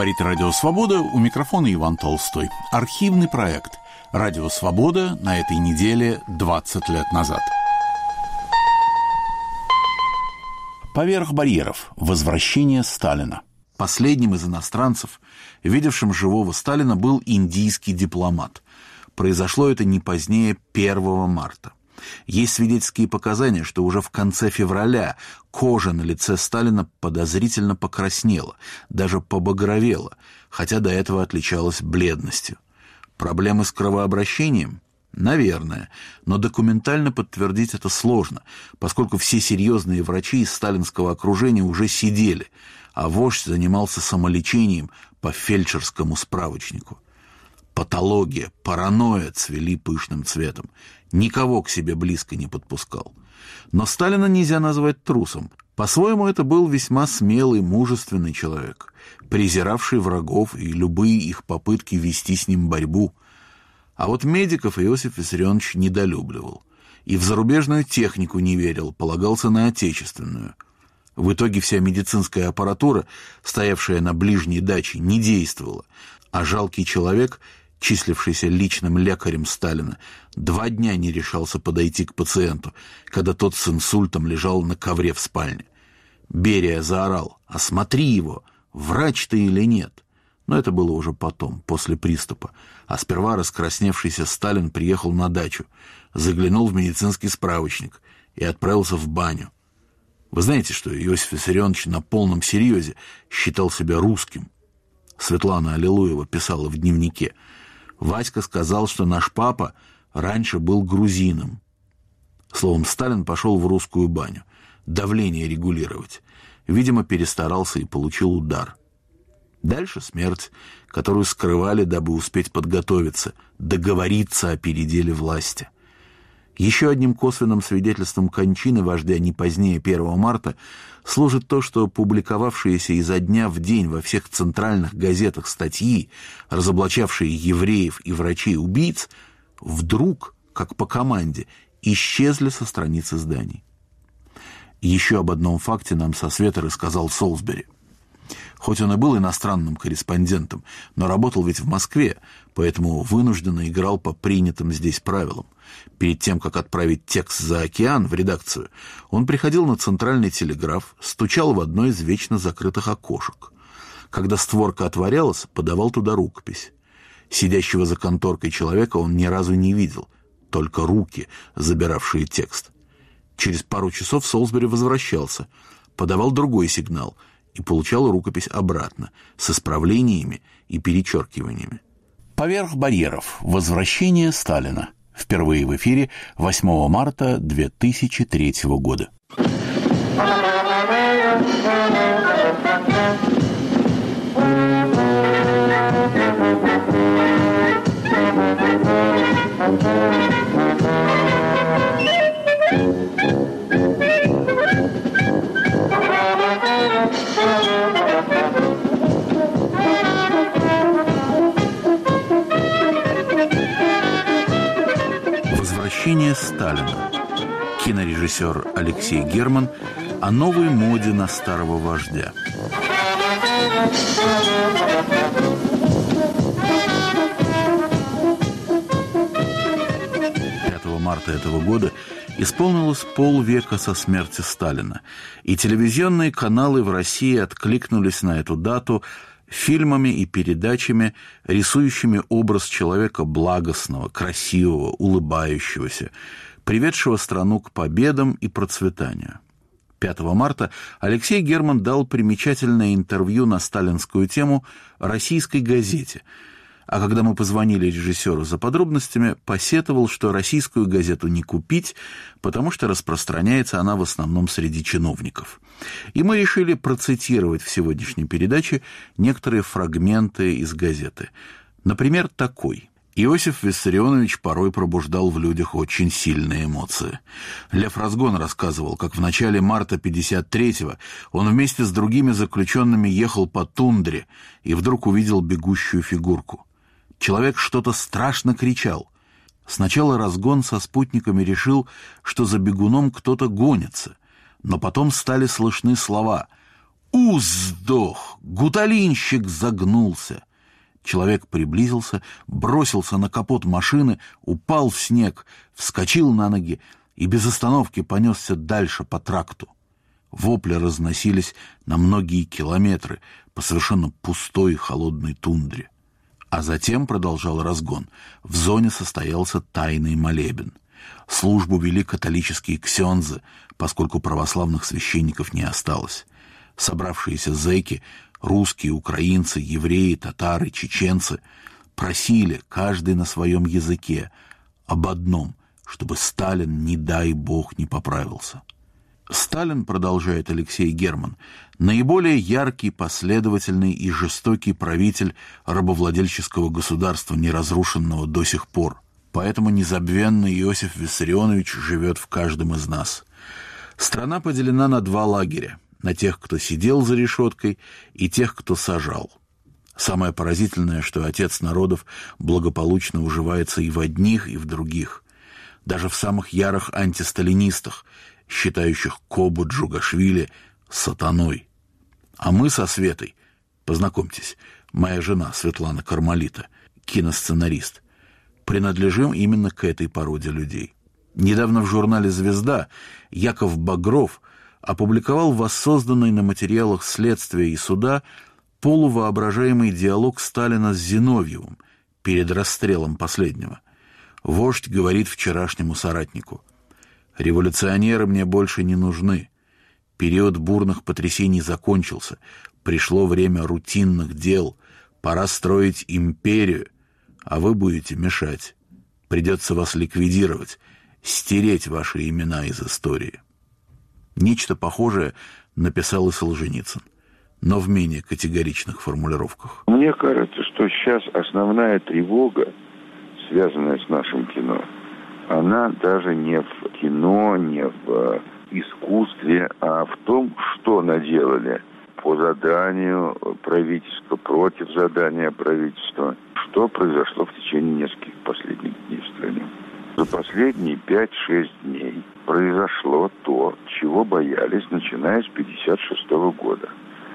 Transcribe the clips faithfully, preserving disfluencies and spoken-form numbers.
Говорит Радио Свобода, у микрофона Иван Толстой. Архивный проект «Радио Свобода» на этой неделе двадцать лет назад. Поверх барьеров. Возвращение Сталина. Последним из иностранцев, видевшим живого Сталина, был индийский дипломат. Произошло это не позднее первого марта. Есть свидетельские показания, что уже в конце февраля кожа на лице Сталина подозрительно покраснела, даже побагровела, хотя до этого отличалась бледностью. Проблемы с кровообращением? Наверное, но документально подтвердить это сложно, поскольку все серьезные врачи из сталинского окружения уже сидели, а вождь занимался самолечением по фельдшерскому справочнику. Патология, паранойя цвели пышным цветом. Никого к себе близко не подпускал. Но Сталина нельзя назвать трусом. По-своему, это был весьма смелый, мужественный человек, презиравший врагов и любые их попытки вести с ним борьбу. А вот медиков Иосиф Виссарионович недолюбливал. И в зарубежную технику не верил, полагался на отечественную. В итоге вся медицинская аппаратура, стоявшая на ближней даче, не действовала, а жалкий человек, числившийся личным лекарем Сталина, два дня не решался подойти к пациенту, когда тот с инсультом лежал на ковре в спальне. Берия заорал: «Осмотри его, врач ты или нет?» Но это было уже потом, после приступа. А сперва раскрасневшийся Сталин приехал на дачу, заглянул в медицинский справочник и отправился в баню. Вы знаете, что Иосиф Виссарионович на полном серьезе считал себя русским? Светлана Аллилуева писала в дневнике: «Васька сказал, что наш папа раньше был грузином». Словом, Сталин пошел в русскую баню, давление регулировать. Видимо, перестарался и получил удар. Дальше смерть, которую скрывали, дабы успеть подготовиться, договориться о переделе власти. Еще одним косвенным свидетельством кончины вождя не позднее первого марта служит то, что публиковавшиеся изо дня в день во всех центральных газетах статьи, разоблачавшие евреев и врачей-убийц, вдруг, как по команде, исчезли со страниц изданий. Еще об одном факте нам со света рассказал Солсбери. Хоть он и был иностранным корреспондентом, но работал ведь в Москве, поэтому вынужденно играл по принятым здесь правилам. Перед тем, как отправить текст за океан в редакцию, он приходил на центральный телеграф, стучал в одно из вечно закрытых окошек. Когда створка отворялась, подавал туда рукопись. Сидящего за конторкой человека он ни разу не видел, только руки, забиравшие текст. Через пару часов Солсбери возвращался, подавал другой сигнал и получал рукопись обратно, с исправлениями и перечеркиваниями. Поверх барьеров. Возвращение Сталина. Впервые в эфире восьмого марта две тысячи третьего года. Возвращение Сталина. Кинорежиссер Алексей Герман о новой моде на старого вождя. пятого марта этого года исполнилось полвека со смерти Сталина, и телевизионные каналы в России откликнулись на эту дату фильмами и передачами, рисующими образ человека благостного, красивого, улыбающегося, приведшего страну к победам и процветанию. пятого марта Алексей Герман дал примечательное интервью на сталинскую тему «Российской газете», а когда мы позвонили режиссеру за подробностями, посетовал, что российскую газету не купить, потому что распространяется она в основном среди чиновников. И мы решили процитировать в сегодняшней передаче некоторые фрагменты из газеты. Например, такой. Иосиф Виссарионович порой пробуждал в людях очень сильные эмоции. Лев Разгон рассказывал, как в начале марта пятьдесят третьего он вместе с другими заключенными ехал по тундре и вдруг увидел бегущую фигурку. Человек что-то страшно кричал. Сначала Разгон со спутниками решил, что за бегуном кто-то гонится, но потом стали слышны слова: У, сдох! Гуталинщик загнулся. Человек приблизился, бросился на капот машины, упал в снег, вскочил на ноги и без остановки понесся дальше по тракту. Вопли разносились на многие километры по совершенно пустой холодной тундре. А затем продолжал разгон. В зоне состоялся тайный молебен. Службу вели католические ксензы, поскольку православных священников не осталось. Собравшиеся зэки, русские, украинцы, евреи, татары, чеченцы, просили, каждый на своем языке, об одном, чтобы Сталин, не дай бог, не поправился. Сталин, продолжает Алексей Герман, наиболее яркий, последовательный и жестокий правитель рабовладельческого государства, не разрушенного до сих пор. Поэтому незабвенный Иосиф Виссарионович живет в каждом из нас. Страна поделена на два лагеря: на тех, кто сидел за решеткой, и тех, кто сажал. Самое поразительное, что отец народов благополучно уживается и в одних, и в других. Даже в самых ярых антисталинистах, считающих Кобу Джугашвили сатаной. А мы со Светой, познакомьтесь, моя жена Светлана Кармалита, киносценарист, принадлежим именно к этой породе людей. Недавно в журнале «Звезда» Яков Багров опубликовал воссозданный на материалах следствия и суда полувоображаемый диалог Сталина с Зиновьевым перед расстрелом последнего. Вождь говорит вчерашнему соратнику: «Революционеры мне больше не нужны. Период бурных потрясений закончился. Пришло время рутинных дел. Пора строить империю, а вы будете мешать. Придется вас ликвидировать, стереть ваши имена из истории». Нечто похожее написал и Солженицын, но в менее категоричных формулировках. Мне кажется, что сейчас основная тревога, связанная с нашим кино, она даже не в кино, не в искусстве, а в том, что наделали по заданию правительства, против задания правительства, что произошло в течение нескольких последних дней в стране. За последние пять-шесть дней произошло то, чего боялись, начиная с пятьдесят шестого года.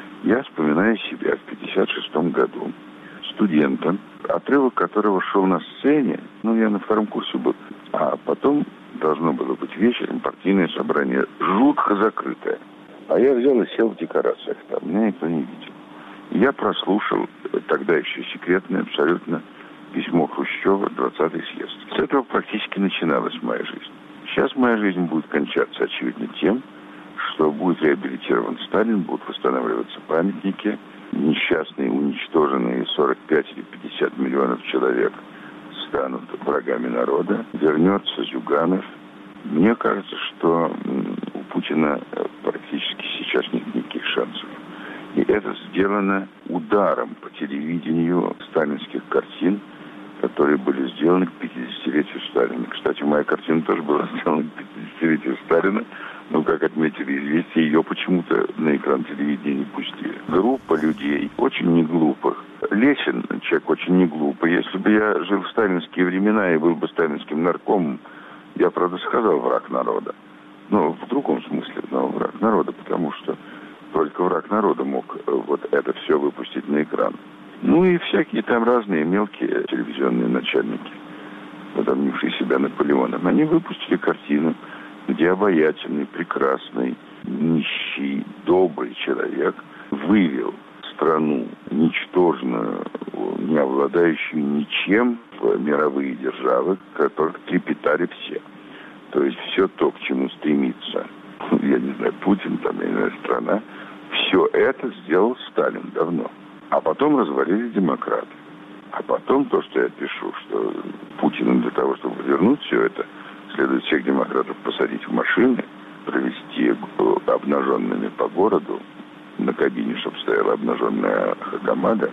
Я вспоминаю себя в пятьдесят шестом году, студентом, отрывок которого шел на сцене, ну, я на втором курсе был, а потом должно было быть вечером партийное собрание, жутко закрытое. А я взял и сел в декорациях, там меня никто не видел. Я прослушал тогда еще секретное абсолютно письмо Хрущева, двадцатый съезд. С этого практически начиналась моя жизнь. Сейчас моя жизнь будет кончаться, очевидно, тем, что будет реабилитирован Сталин, будут восстанавливаться памятники, несчастные, уничтоженные сорок пять или пятьдесят миллионов человек станут врагами народа, вернется Зюганов. Мне кажется, что у Путина практически сейчас нет никаких шансов. И это сделано ударом по телевидению сталинских картин, которые были сделаны к пятидесятилетию Сталина. Кстати, моя картина тоже была сделана к пятидесятилетию Сталина, но, как отметили «Известия», ее почему-то на экран телевидения не пустили. Группа людей, очень неглупых. Лесин, человек очень неглупый. Если бы я жил в сталинские времена и был бы сталинским наркомом, я, правда, сказал «враг народа». Но в другом смысле, но враг народа, потому что только враг народа мог вот это все выпустить на экран. Ну и всякие там разные мелкие телевизионные начальники, возомнившие себя Наполеоном. Они выпустили картину, где обаятельный, прекрасный, нищий, добрый человек вывел страну ничтожную, не обладающую ничем, в мировые державы, которых трепетали все. То есть все то, к чему стремится, я не знаю, Путин, там, я не знаю, страна, все это сделал Сталин давно. А потом развалились демократы. А потом то, что я пишу, что Путину для того, чтобы вернуть все это, следует всех демократов посадить в машины, провести обнаженными по городу, на кабине, чтобы стояла обнаженная Хакамада,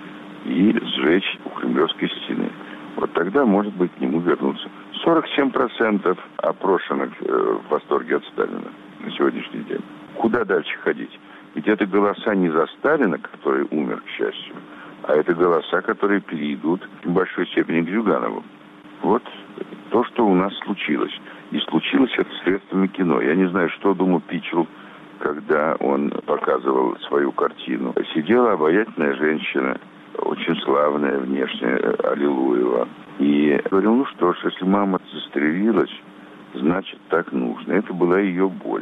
и сжечь у Кремлевской стены. Вот тогда, может быть, к нему вернуться. сорок семь процентов опрошенных в восторге от Сталина на сегодняшний день. Куда дальше ходить? Ведь это голоса не за Сталина, который умер, к счастью, а это голоса, которые перейдут в большой степени к Зюганову. Вот то, что у нас случилось. И случилось это средствами кино. Я не знаю, что думал Пичел когда он показывал свою картину. Сидела обаятельная женщина, очень славная внешне, Аллилуева. И говорил, ну что ж, если мама застрелилась, значит так нужно. Это была ее боль.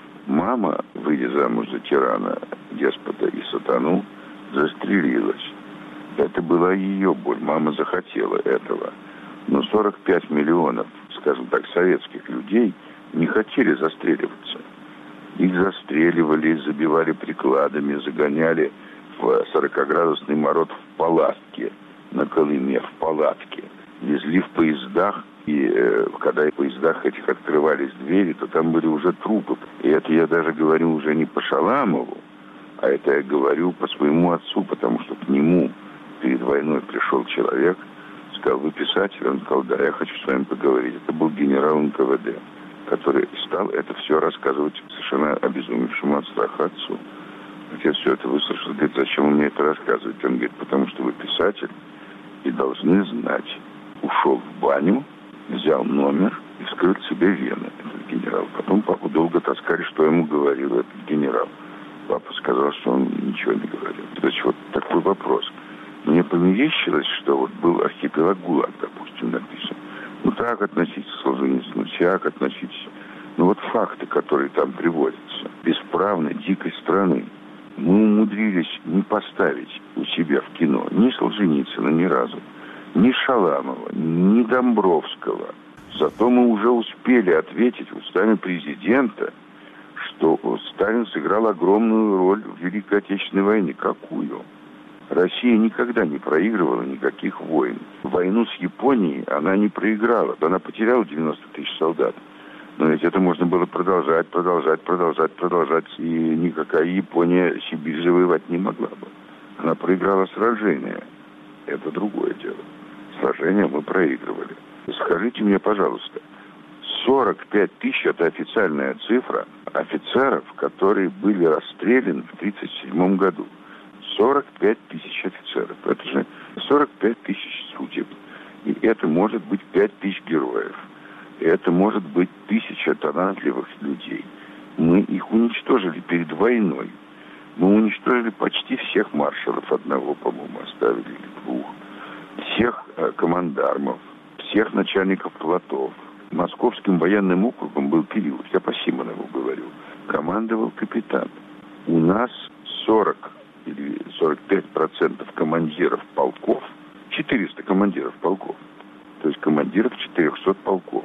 Мама, выйдя замуж за тирана, деспота и сатану, застрелилась. Это была ее боль. Мама захотела этого. Но сорок пять миллионов, скажем так, советских людей не хотели застреливаться. Их застреливали, забивали прикладами, загоняли в сорокаградусный мороз в палатке, на Колыме, в палатке. Везли в поездах, и э, когда в поездах этих открывались двери, то там были уже трупы. И это я даже говорю уже не по Шаламову, а это я говорю по своему отцу, потому что к нему перед войной пришел человек, сказал, вы писатель? Он сказал, да, я хочу с вами поговорить. Это был генерал эн ка вэ дэ, который стал это все рассказывать совершенно обезумевшему от страха отцу. Я все это выслушал, говорит, зачем вы мне это рассказываете? Он говорит, потому что вы писатель и должны знать. Ушел в баню, взял номер и вскрыл себе вены, этот генерал. Потом папу долго таскали, что ему говорил этот генерал. Папа сказал, что он ничего не говорил. Значит, вот такой вопрос. Мне померещилось, что вот был архипелаг ГУЛАГ, допустим, написан. Ну, так относиться к Солженицыну, всяк относиться. Но вот факты, которые там приводятся, бесправной, дикой страны, мы умудрились не поставить у себя в кино ни Солженицына ни разу, ни Шаламова, ни Домбровского. Зато мы уже успели ответить устами президента, что Сталин сыграл огромную роль в Великой Отечественной войне. Какую? Россия никогда не проигрывала никаких войн. Войну с Японией она не проиграла. Она потеряла девяносто тысяч солдат. Но ведь это можно было продолжать, продолжать, продолжать, продолжать. И никакая Япония Сибирь завоевать не могла бы. Она проиграла сражение. Это другое дело. Сражение мы проигрывали. Скажите мне, пожалуйста, сорок пять тысяч – это официальная цифра офицеров, которые были расстреляны в тридцать седьмом году. сорок пять тысяч офицеров. Это же сорок пять тысяч судеб. И это может быть пять тысяч героев. И это может быть тысяча талантливых людей. Мы их уничтожили перед войной. Мы уничтожили почти всех маршалов. Одного, по-моему, оставили, или двух. Всех э, командармов, всех начальников плотов. Московским военным округом был период, я по Симонову говорю, командовал капитан. У нас сорок или сорок пять процентов командиров полков, четыреста командиров полков, то есть командиров четырехсот полков,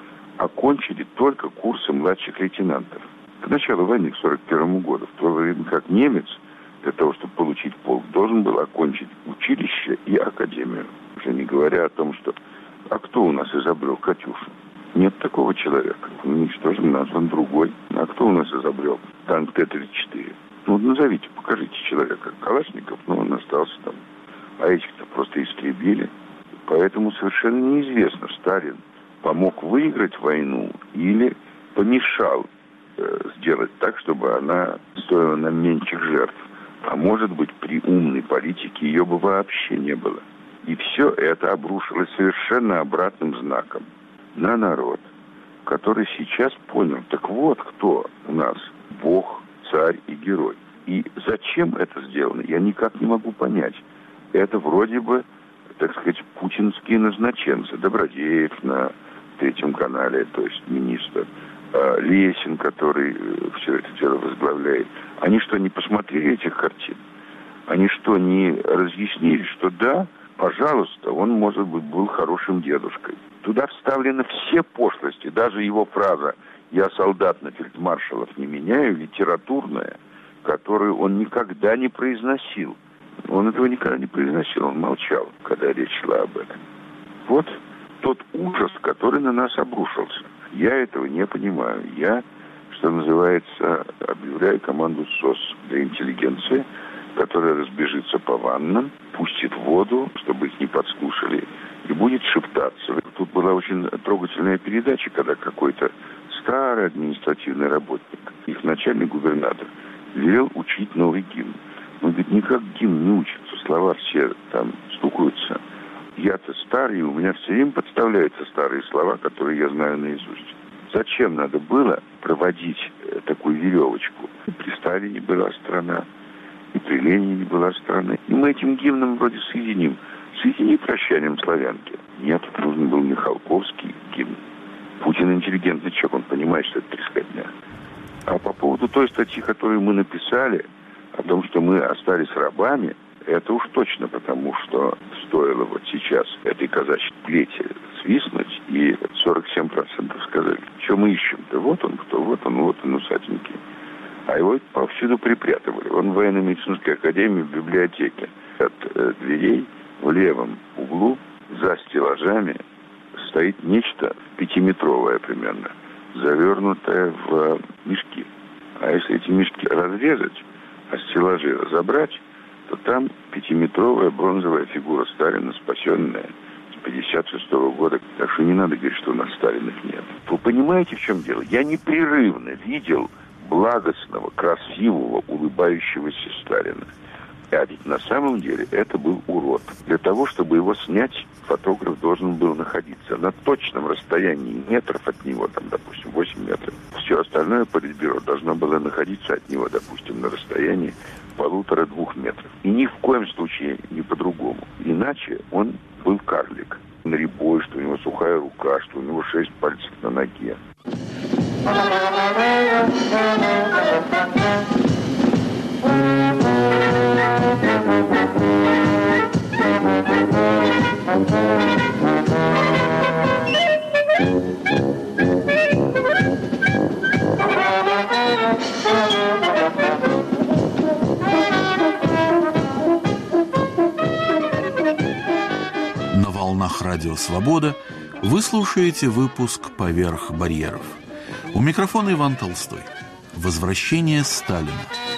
окончили только курсы младших лейтенантов. К началу войны, к сорок первому году, в то время как немец, для того, чтобы получить полк, должен был окончить училище и академию. Уже не говоря о том, что... А кто у нас изобрел «Катюшу»? Нет такого человека. Уничтожен, назван другой. А кто у нас изобрел танк Т тридцать четыре? Ну, назовите, покажите человека. Калашников, но он остался там. А этих-то просто истребили. Поэтому совершенно неизвестно, Сталин помог выиграть войну или помешал э, сделать так, чтобы она стоила нам меньших жертв. А может быть, при умной политике ее бы вообще не было. И все это обрушилось совершенно обратным знаком на народ, который сейчас понял, так вот кто у нас Бог, царь и герой. И зачем это сделано, я никак не могу понять. Это вроде бы, так сказать, путинские назначенцы. Добродеев на Третьем канале, то есть министр, Лесин, который все это дело возглавляет. Они что, не посмотрели этих картин? Они что, не разъяснили, что да, пожалуйста, он, может быть, был хорошим дедушкой. Туда вставлены все пошлости, даже его фраза «я солдат на фельдмаршалов не меняю», литературная, которую он никогда не произносил. Он этого никогда не произносил, он молчал, когда речь шла об этом. Вот тот ужас, который на нас обрушился. Я этого не понимаю. Я, что называется, объявляю команду СОС для интеллигенции, которая разбежится по ваннам, пустит воду, чтобы их не подслушали, и будет шептаться. Тут была очень трогательная передача, когда какой-то старый административный работник, их начальник губернатор, велел учить новый гимн. Он говорит, никак гимн не учится, слова все там стукаются. Я-то старый, у меня все время подставляются старые слова, которые я знаю наизусть. Зачем надо было проводить такую веревочку? И при Сталине была страна, и при Ленине была страна. И мы этим гимном вроде соединим. Соедини прощанием славянки. Нет, нужен был Михалковский гимн. Путин интеллигентный человек, он понимает, что это трескотня. А по поводу той статьи, которую мы написали, о том, что мы остались рабами, это уж точно, потому что стоило вот сейчас этой казачьей плети свистнуть, и сорок семь процентов сказали, что мы ищем-то, вот он кто, вот он, вот он, усатенький. А его повсюду припрятывали. Он в военно-медицинской академии, в библиотеке. От э, дверей в левом углу за стеллажами стоит нечто пятиметровое примерно, завернутое в мешки. А если эти мешки разрезать, а стеллажи разобрать, то там пятиметровая бронзовая фигура Сталина, спасенная с пятьдесят шестого года. Так что не надо говорить, что у нас Сталиных нет. Вы понимаете, в чем дело? Я непрерывно видел благостного, красивого, улыбающегося Сталина. А ведь на самом деле это был урод. Для того, чтобы его снять, фотограф должен был находиться на точном расстоянии метров от него, там, допустим, восемь метров. Все остальное политбюро должно было находиться от него, допустим, на расстоянии полутора-двух метров. И ни в коем случае не по-другому. Иначе он был карлик. Нарябой, что у него сухая рука, что у него шесть пальцев на ноге. На волнах Радио Свобода вы слушаете выпуск «Поверх барьеров». У микрофона Иван Толстой. Возвращение Сталина.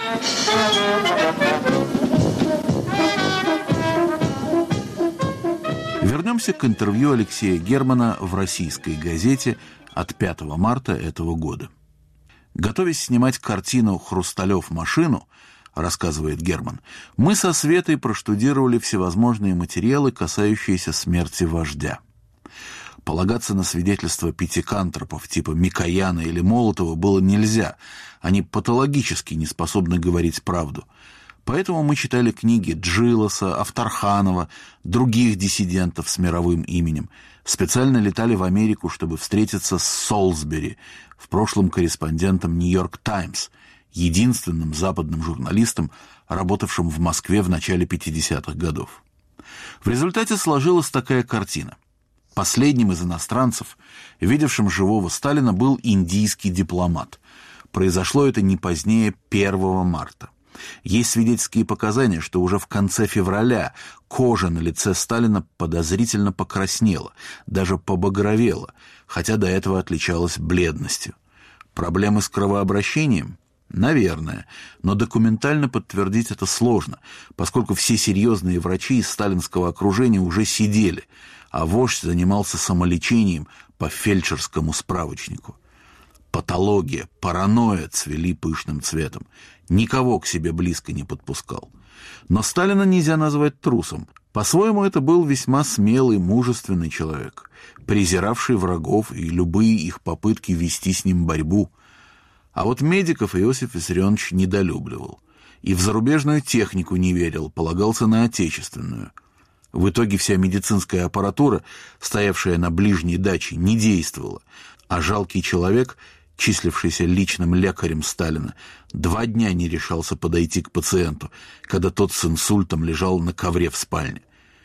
Вернемся к интервью Алексея Германа в «Российской газете» от пятого марта этого года. Готовясь снимать картину «Хрусталев машину», рассказывает Герман, мы со Светой проштудировали всевозможные материалы, касающиеся смерти вождя. Полагаться на свидетельства пятикантропов типа Микояна или Молотова было нельзя, они патологически не способны говорить правду. Поэтому мы читали книги Джилоса, Авторханова, других диссидентов с мировым именем, специально летали в Америку, чтобы встретиться с Солсбери, в прошлом корреспондентом «Нью-Йорк Таймс», единственным западным журналистом, работавшим в Москве в начале пятидесятых годов. В результате сложилась такая картина. Последним из иностранцев, видевшим живого Сталина, был индийский дипломат. Произошло это не позднее первого марта. Есть свидетельские показания, что уже в конце февраля кожа на лице Сталина подозрительно покраснела, даже побагровела, хотя до этого отличалась бледностью. Проблемы с кровообращением? Наверное, но документально подтвердить это сложно, поскольку все серьезные врачи из сталинского окружения уже сидели, а вождь занимался самолечением по фельдшерскому справочнику. Патология, паранойя цвели пышным цветом. Никого к себе близко не подпускал. Но Сталина нельзя назвать трусом. По-своему, это был весьма смелый, мужественный человек, презиравший врагов и любые их попытки вести с ним борьбу. А вот медиков Иосиф Виссарионович недолюбливал. И в зарубежную технику не верил, полагался на отечественную. В итоге вся медицинская аппаратура, стоявшая на ближней даче, не действовала, а жалкий человек, числившийся личным лекарем Сталина, два дня не решался подойти к пациенту, когда тот с инсультом лежал на ковре в спальне.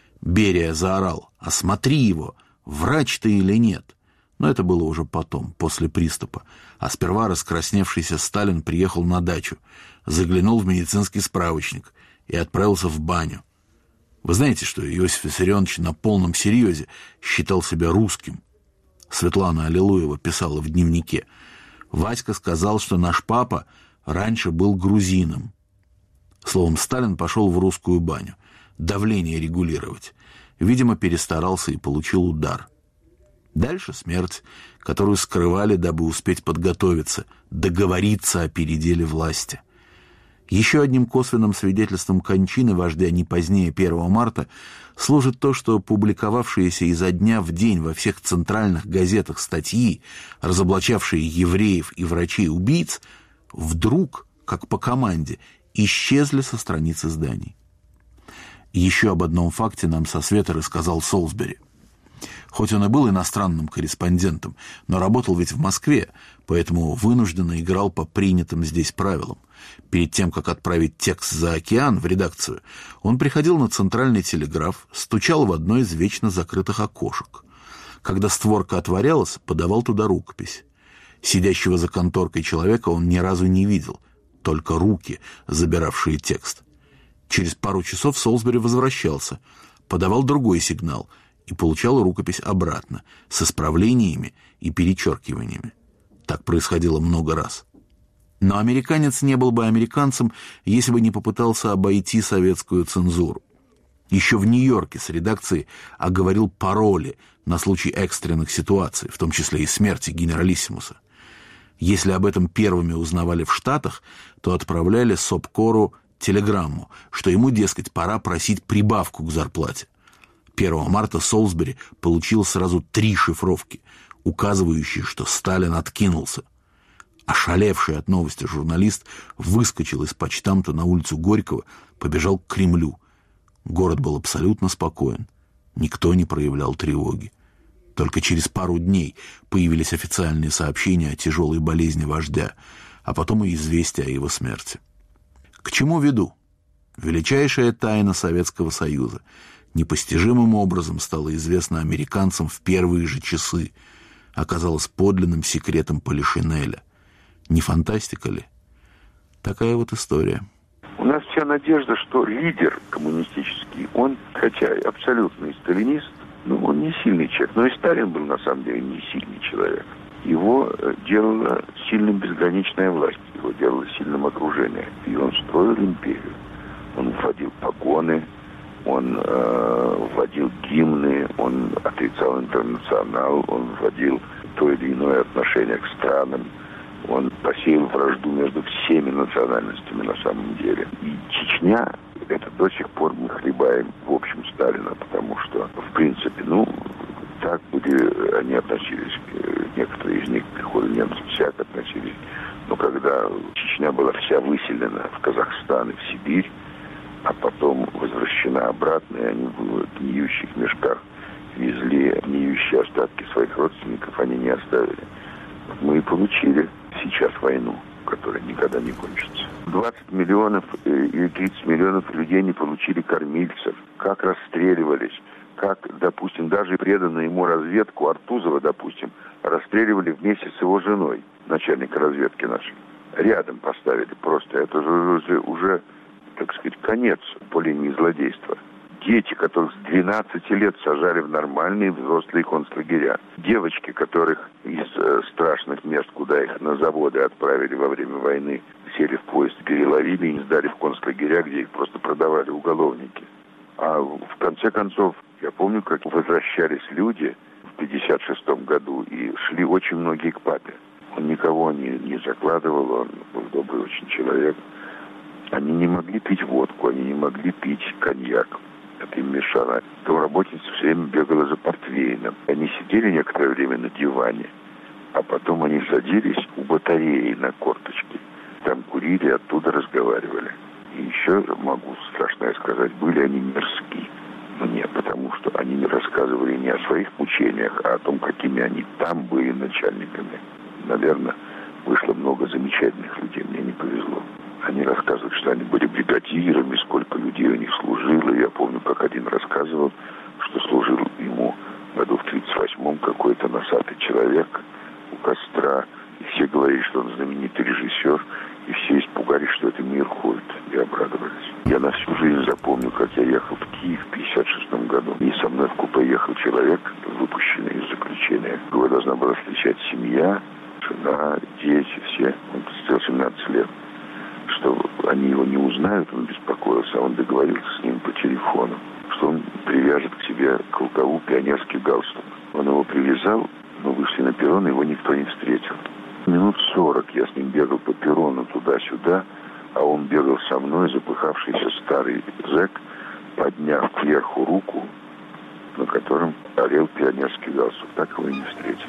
Берия заорал: «Осмотри его, врач ты или нет?» Но это было уже потом, после приступа. А сперва раскрасневшийся Сталин приехал на дачу, заглянул в медицинский справочник и отправился в баню. Вы знаете, что Иосиф Виссарионович на полном серьезе считал себя русским? Светлана Аллилуева писала в дневнике: «Васька сказал, что наш папа раньше был грузином». Словом, Сталин пошел в русскую баню, давление регулировать. Видимо, перестарался и получил удар. Дальше смерть, которую скрывали, дабы успеть подготовиться, договориться о переделе власти. Еще одним косвенным свидетельством кончины вождя не позднее первого марта служит то, что публиковавшиеся изо дня в день во всех центральных газетах статьи, разоблачавшие евреев и врачей-убийц, вдруг как по команде, исчезли со страниц изданий. Еще об одном факте нам со света рассказал Солсбери. Хоть он и был иностранным корреспондентом, но работал ведь в Москве, поэтому вынужденно играл по принятым здесь правилам. Перед тем, как отправить текст за океан в редакцию, он приходил на центральный телеграф, стучал в одно из вечно закрытых окошек. Когда створка отворялась, подавал туда рукопись. Сидящего за конторкой человека он ни разу не видел, только руки, забиравшие текст. Через пару часов Солсбери возвращался, подавал другой сигнал и получал рукопись обратно, с исправлениями и перечеркиваниями. Так происходило много раз. Но американец не был бы американцем, если бы не попытался обойти советскую цензуру. Еще в Нью-Йорке с редакцией оговорил пароли на случай экстренных ситуаций, в том числе и смерти генералиссимуса. Если об этом первыми узнавали в Штатах, то отправляли Сопкору телеграмму, что ему, дескать, пора просить прибавку к зарплате. первого марта Солсбери получил сразу три шифровки, указывающие, что Сталин откинулся. Ошалевший от новости журналист выскочил из почтамта на улицу Горького, побежал к Кремлю. Город был абсолютно спокоен. Никто не проявлял тревоги. Только через пару дней появились официальные сообщения о тяжелой болезни вождя, а потом и известия о его смерти. К чему веду? Величайшая тайна Советского Союза непостижимым образом стала известна американцам в первые же часы, оказалась подлинным секретом Полишинеля. Не фантастика ли? Такая вот история. У нас вся надежда, что лидер коммунистический, он, хотя абсолютный сталинист, но он не сильный человек. Но и Сталин был, на самом деле, не сильный человек. Его делала сильным безграничная власть, его делало сильным окружение. И он строил империю. Он вводил погоны, он э, вводил гимны, он отрицал интернационал, он вводил то или иное отношение к странам. Он посеял вражду между всеми национальностями на самом деле. И Чечня, это до сих пор мы хлебаем в общем Сталина, потому что, в принципе, ну, так были, они относились, некоторые из них к приходу немцев всяк относились. Но когда Чечня была вся выселена в Казахстан и в Сибирь, а потом возвращена обратно, и они в гниющих мешках везли гниющие остатки своих родственников, они не оставили. Мы и получили сейчас войну, которая никогда не кончится. двадцать миллионов или тридцать миллионов людей не получили кормильцев. Как расстреливались, как, допустим, даже преданную ему разведку Артузова, допустим, расстреливали вместе с его женой, начальника разведки нашей. Рядом поставили просто. Это же уже, уже, так сказать, конец по линии злодейства. Дети, которых с двенадцати лет сажали в нормальные взрослые концлагеря. Девочки, которых из э, страшных мест, куда их на заводы отправили во время войны, сели в поезд, переловили и сдали в концлагеря, где их просто продавали уголовники. А в конце концов, я помню, как возвращались люди в пятьдесят шестом году и шли очень многие к папе. Он никого не, не закладывал, он был добрый очень человек. Они не могли пить водку, они не могли пить коньяк. Это им мешало. Домработница все время бегала за портвейном. Они сидели некоторое время на диване, а потом они садились у батареи на корточке. Там курили, оттуда разговаривали. И еще могу страшное сказать, были они мерзки. Мне, потому что они не рассказывали не о своих мучениях, а о том, какими они там были начальниками. Наверное, вышло много замечательных людей, мне не повезло. Они рассказывают, что они были бригадирами, сколько людей у них служило. Я помню, как один рассказывал, что служил ему году в тридцать восьмом какой-то носатый человек у костра. И все говорили, что он знаменитый режиссер. И все испугались, что это Мирхольд, и обрадовались. Я на всю жизнь запомню, как я ехал в Киев в пятьдесят шестом году. И со мной в купе ехал человек, выпущенный из заключения. Его должна была встречать семья, жена, дети, все. Он посетил семнадцать лет. Что они его не узнают, он беспокоился, а он договорился с ним по телефону, что он привяжет к себе к рукаву пионерский галстук. Он его привязал, но вышли на перрон, его никто не встретил. Минут сорок я с ним бегал по перрону туда-сюда, а он бегал со мной, запыхавшийся старый зэк, подняв кверху руку, на котором орел пионерский галстук. Так его и не встретили.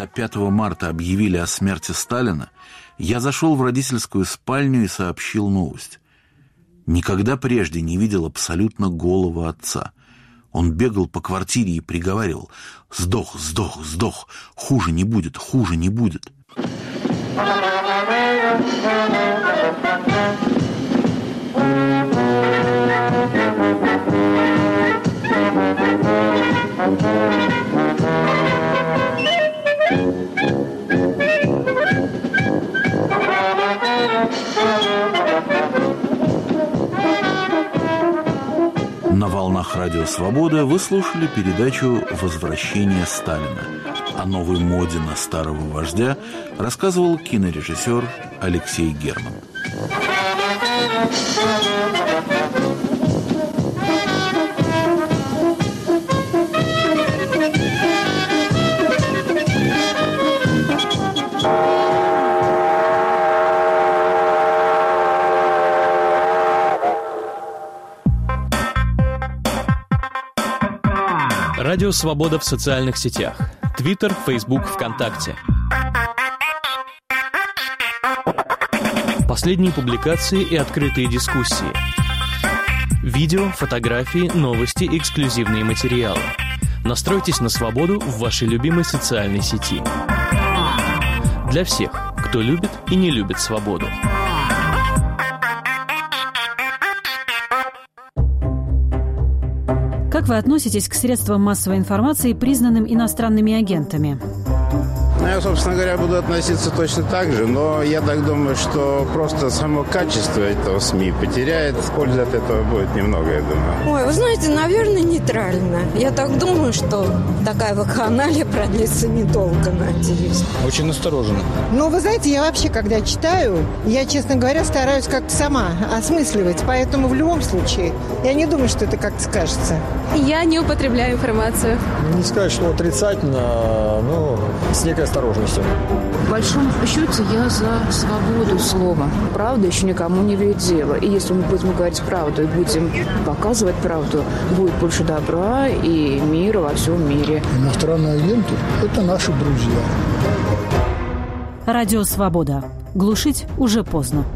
Когда пятого марта объявили о смерти Сталина, я зашел в родительскую спальню и сообщил новость. Никогда прежде не видел абсолютно голого отца. Он бегал по квартире и приговаривал: «Сдох, сдох, сдох, хуже не будет, хуже не будет». На волнах Радио Свобода вы слушали передачу «Возвращение Сталина». О новой моде на старого вождя рассказывал кинорежиссер Алексей Герман. Радио Свобода в социальных сетях. Твиттер, Фейсбук, ВКонтакте. Последние публикации и открытые дискуссии. Видео, фотографии, новости, эксклюзивные материалы. Настройтесь на свободу в вашей любимой социальной сети. Для всех, кто любит и не любит свободу. Как вы относитесь к средствам массовой информации, признанным иностранными агентами? Я, собственно говоря, буду относиться точно так же, но я так думаю, что просто само качество этого СМИ потеряет. Пользы от этого будет немного, я думаю. Ой, вы знаете, наверное, нейтрально. Я так думаю, что такая вакханалия продлится недолго, надеюсь. Очень настороженно. Ну, вы знаете, я вообще, когда читаю, я, честно говоря, стараюсь как-то сама осмысливать. Поэтому в любом случае, я не думаю, что это как-то скажется. Я не употребляю информацию. Не сказать, что отрицательно, но с некой осторожностью. В большом счете я за свободу слова. Правда еще никому не имеет дела. И если мы будем говорить правду и будем показывать правду, будет больше добра и мира во всем мире. Иностранные агенты – это наши друзья. Радио Свобода. Глушить уже поздно.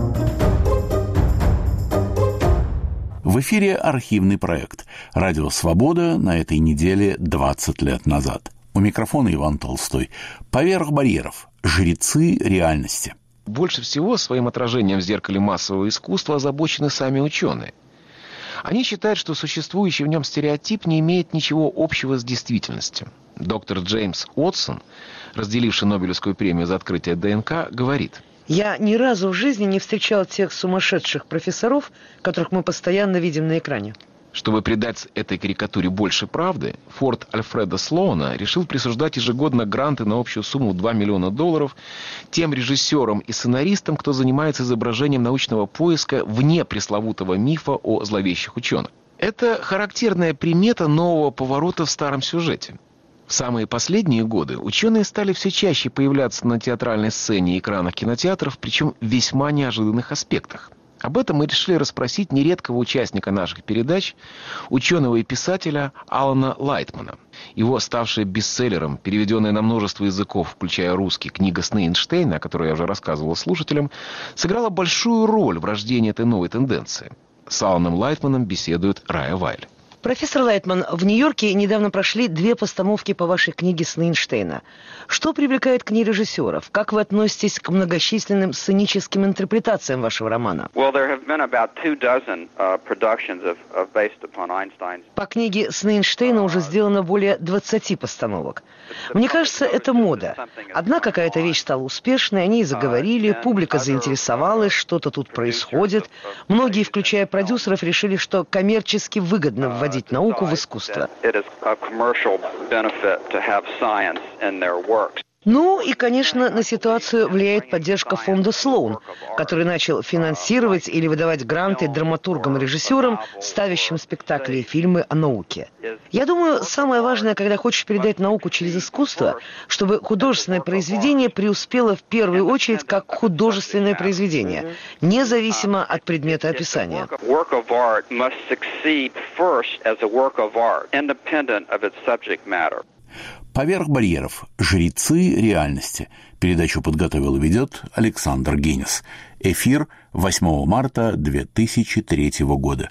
В эфире архивный проект «Радио Свобода» на этой неделе двадцать лет назад. У микрофона Иван Толстой. «Поверх барьеров. Жрецы реальности». Больше всего своим отражением в зеркале массового искусства озабочены сами ученые. Они считают, что существующий в нем стереотип не имеет ничего общего с действительностью. Доктор Джеймс Уотсон, разделивший Нобелевскую премию за открытие ДНК, говорит: «Я ни разу в жизни не встречал тех сумасшедших профессоров, которых мы постоянно видим на экране». Чтобы придать этой карикатуре больше правды, фонд Альфреда Слоуна решил присуждать ежегодно гранты на общую сумму в два миллиона долларов тем режиссерам и сценаристам, кто занимается изображением научного поиска вне пресловутого мифа о зловещих ученых. Это характерная примета нового поворота в старом сюжете. В самые последние годы ученые стали все чаще появляться на театральной сцене и экранах кинотеатров, причем в весьма неожиданных аспектах. Об этом мы решили расспросить нередкого участника наших передач, ученого и писателя Алана Лайтмана. Его ставшая бестселлером, переведенная на множество языков, включая русский, книга «Сны Эйнштейна», о которой я уже рассказывал слушателям, сыграла большую роль в рождении этой новой тенденции. С Аланом Лайтманом беседует Рая Вайль. Профессор Лайтман, в Нью-Йорке недавно прошли две постановки по вашей книге «Сны Эйнштейна». Что привлекает к ней режиссеров? Как вы относитесь к многочисленным сценическим интерпретациям вашего романа? По книге «Сны Эйнштейна» уже сделано более двадцати постановок. Мне кажется, это мода. Одна какая-то вещь стала успешной, они заговорили, публика заинтересовалась, что-то тут происходит. Многие, включая продюсеров, решили, что коммерчески выгодно вводить науку в искусство. Ну и, конечно, на ситуацию влияет поддержка фонда Слоун, который начал финансировать или выдавать гранты драматургам и режиссерам, ставящим спектакли и фильмы о науке. Я думаю, самое важное, когда хочешь передать науку через искусство, чтобы художественное произведение преуспело в первую очередь как художественное произведение, независимо от предмета описания. «Поверх барьеров. Жрецы реальности». Передачу подготовил и ведет Александр Генис. Эфир восьмого марта две тысячи третьего года.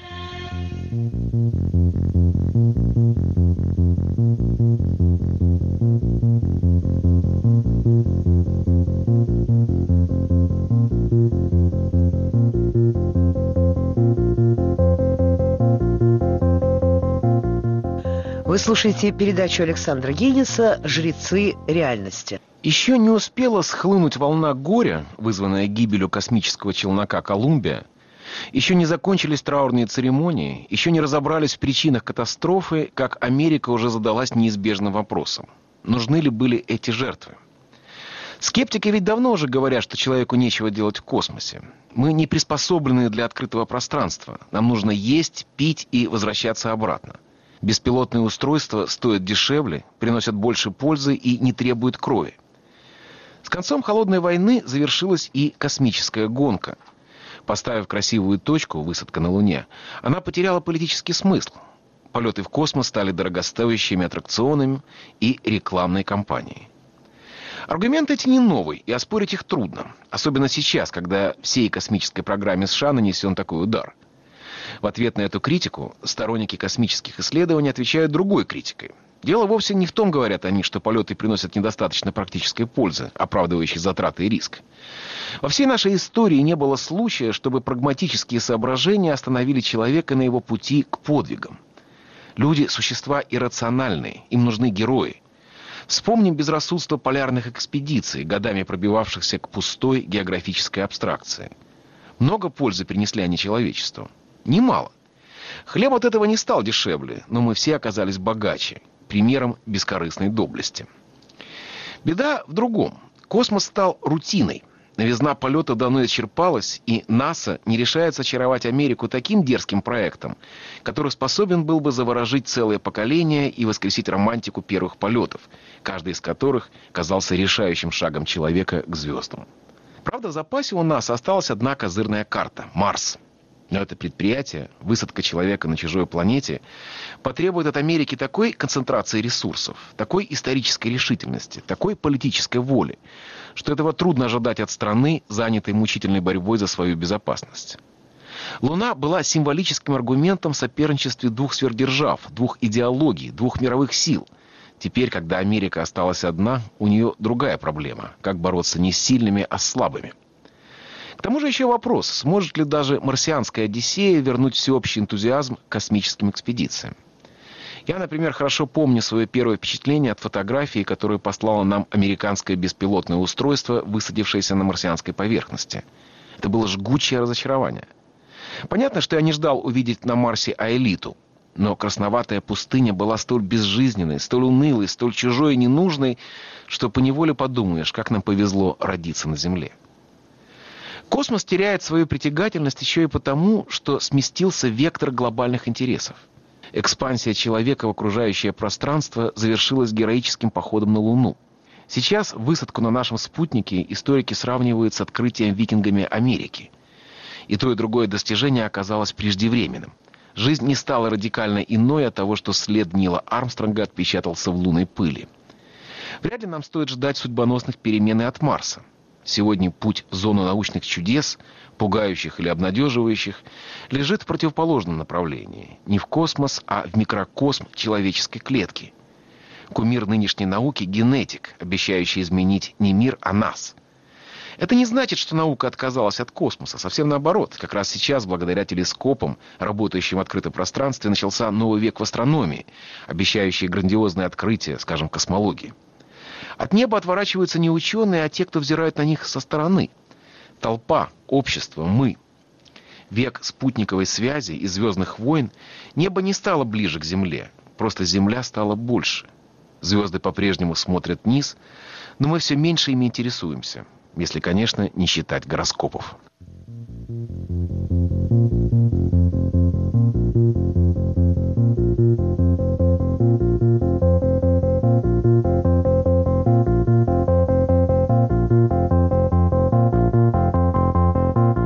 Вы слушаете передачу Александра Гениса «Жрецы реальности». Еще не успела схлынуть волна горя, вызванная гибелью космического челнока «Колумбия». Еще не закончились траурные церемонии, еще не разобрались в причинах катастрофы, как Америка уже задалась неизбежным вопросом. Нужны ли были эти жертвы? Скептики ведь давно уже говорят, что человеку нечего делать в космосе. Мы не приспособлены для открытого пространства. Нам нужно есть, пить и возвращаться обратно. Беспилотные устройства стоят дешевле, приносят больше пользы и не требуют крови. С концом холодной войны завершилась и космическая гонка. Поставив красивую точку, высадка на Луне, она потеряла политический смысл. Полеты в космос стали дорогостоящими аттракционами и рекламной кампанией. Аргументы эти не новые, и оспорить их трудно. Особенно сейчас, когда всей космической программе США нанесен такой удар. В ответ на эту критику сторонники космических исследований отвечают другой критикой. Дело вовсе не в том, говорят они, что полеты приносят недостаточно практической пользы, оправдывающей затраты и риск. Во всей нашей истории не было случая, чтобы прагматические соображения остановили человека на его пути к подвигам. Люди – существа иррациональные, им нужны герои. Вспомним безрассудство полярных экспедиций, годами пробивавшихся к пустой географической абстракции. Много пользы принесли они человечеству? Немало. Хлеб от этого не стал дешевле, но мы все оказались богаче, примером бескорыстной доблести. Беда в другом. Космос стал рутиной. Новизна полета давно исчерпалась, и НАСА не решается очаровать Америку таким дерзким проектом, который способен был бы заворожить целое поколение и воскресить романтику первых полетов, каждый из которых казался решающим шагом человека к звездам. Правда, в запасе у НАСА осталась одна козырная карта – Марс. Но это предприятие, высадка человека на чужой планете, потребует от Америки такой концентрации ресурсов, такой исторической решительности, такой политической воли, что этого трудно ожидать от страны, занятой мучительной борьбой за свою безопасность. Луна была символическим аргументом в соперничестве двух сверхдержав, двух идеологий, двух мировых сил. Теперь, когда Америка осталась одна, у нее другая проблема – как бороться не с сильными, а с слабыми. К тому же еще вопрос, сможет ли даже марсианская Одиссея вернуть всеобщий энтузиазм к космическим экспедициям. Я, например, хорошо помню свое первое впечатление от фотографии, которую послало нам американское беспилотное устройство, высадившееся на марсианской поверхности. Это было жгучее разочарование. Понятно, что я не ждал увидеть на Марсе Аэлиту, но красноватая пустыня была столь безжизненной, столь унылой, столь чужой и ненужной, что поневоле подумаешь, как нам повезло родиться на Земле. Космос теряет свою притягательность еще и потому, что сместился вектор глобальных интересов. Экспансия человека в окружающее пространство завершилась героическим походом на Луну. Сейчас высадку на нашем спутнике историки сравнивают с открытием викингами Америки. И то, и другое достижение оказалось преждевременным. Жизнь не стала радикально иной от того, что след Нила Армстронга отпечатался в лунной пыли. Вряд ли нам стоит ждать судьбоносных перемен и от Марса. Сегодня путь в зону научных чудес, пугающих или обнадеживающих, лежит в противоположном направлении. Не в космос, а в микрокосм человеческой клетки. Кумир нынешней науки – генетик, обещающий изменить не мир, а нас. Это не значит, что наука отказалась от космоса. Совсем наоборот. Как раз сейчас, благодаря телескопам, работающим в открытом пространстве, начался новый век в астрономии, обещающий грандиозные открытия, скажем, в космологии. От неба отворачиваются не ученые, а те, кто взирают на них со стороны. Толпа, общество, мы. Век спутниковой связи и звездных войн небо не стало ближе к Земле. Просто Земля стала больше. Звезды по-прежнему смотрят вниз, но мы все меньше ими интересуемся. Если, конечно, не считать гороскопов.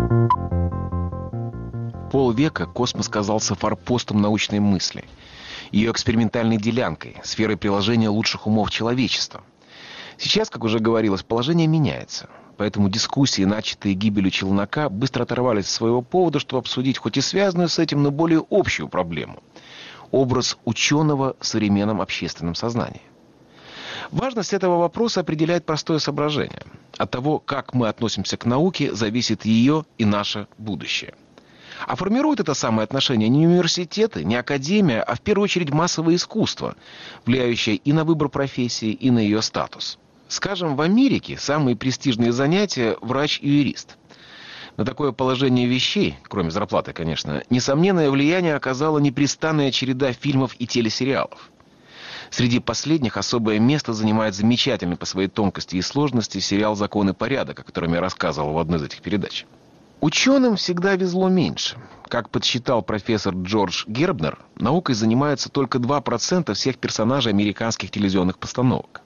Полвека космос казался форпостом научной мысли. ее экспериментальной делянкой, сферой приложения лучших умов человечества. Сейчас, как уже говорилось, положение меняется. Поэтому дискуссии, начатые гибелью Челнока, быстро оторвались от своего повода, чтобы обсудить хоть и связанную с этим, но более общую проблему – образ ученого в современном общественном сознании. Важность этого вопроса определяет простое соображение. От того, как мы относимся к науке, зависит ее и наше будущее. А формирует это самое отношение не университеты, не академия, а в первую очередь массовое искусство, влияющее и на выбор профессии, и на ее статус. Скажем, в Америке самые престижные занятия – врач и юрист. На такое положение вещей, кроме зарплаты, конечно, несомненное влияние оказала непрестанная череда фильмов и телесериалов. Среди последних особое место занимает замечательный по своей тонкости и сложности сериал «Закон и порядок», о котором я рассказывал в одной из этих передач. Ученым всегда везло меньше. Как подсчитал профессор Джордж Гербнер, наукой занимаются только два процента всех персонажей американских телевизионных постановок.